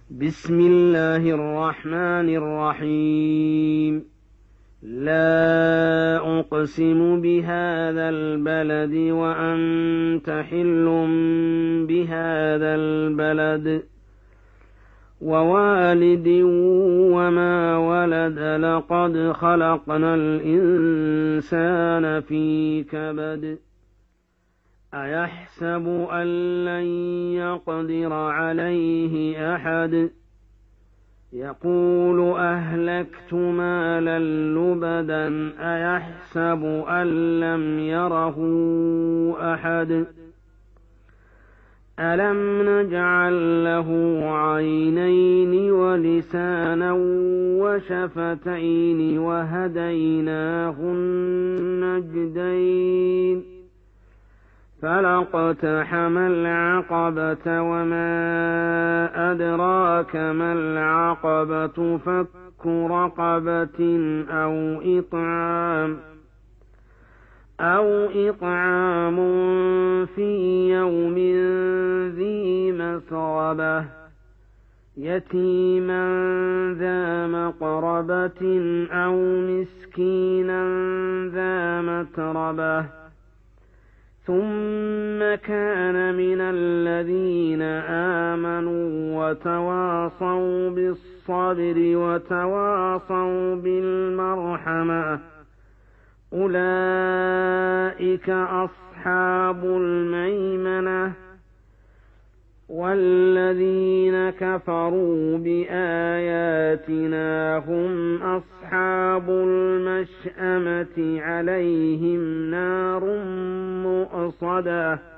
بسم الله الرحمن الرحيم. لا أقسم بهذا البلد وأنت حل بهذا البلد ووالد وما ولد لقد خلقنا الإنسان في كبد أيحسب أن لن يقدر عليه أحد يقول أهلكت مالا لبدا أيحسب أن لم يره أحد ألم نجعل له عينين ولسانا وشفتين وهديناه النجدين فلاقتحم العقبة وما أدراك ما العقبة فك رقبة أو إطعام في يوم ذي مسغبة يتيما ذا مقربة أو مسكينا ذا متربة ثم كان من الذين آمنوا وتواصوا بالصبر وتواصوا بالمرحمة أولئك أصحاب الميمنة والذين كفروا بآياتنا هم أصحاب المشأمة عليهم نار مؤصدة